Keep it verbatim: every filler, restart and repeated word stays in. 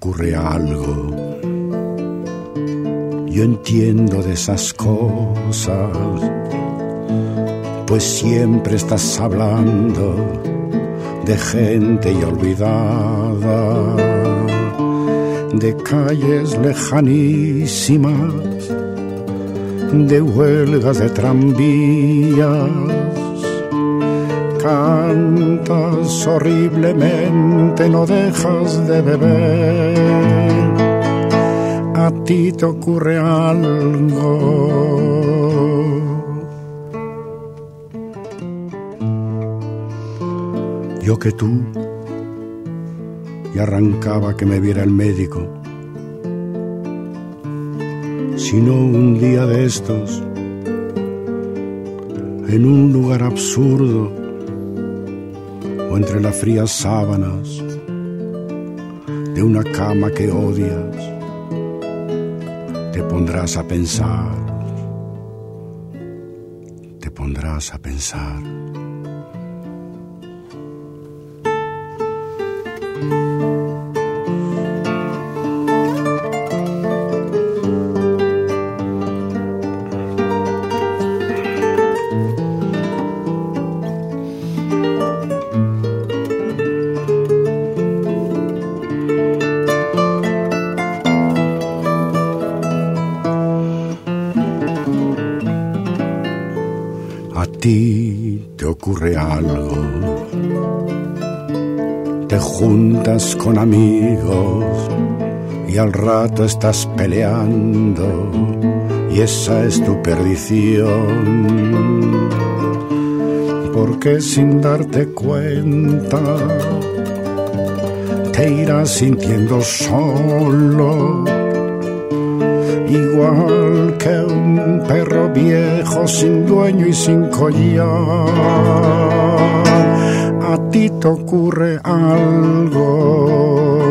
ocurre algo. Yo entiendo de esas cosas, pues siempre estás hablando de gente ya olvidada, de calles lejanísimas, de huelgas de tranvías. Cantas horriblemente, no dejas de beber. A ti te ocurre algo. Yo que tú, y arrancaba que me viera el médico. Sino un día de estos, en un lugar absurdo, o entre las frías sábanas de una cama que odias, te pondrás a pensar, te pondrás a pensar. A ti te ocurre algo, te juntas con amigos y al rato estás peleando y esa es tu perdición, porque sin darte cuenta te irás sintiendo solo, igual que un perro viejo sin dueño y sin collar. A ti te ocurre algo.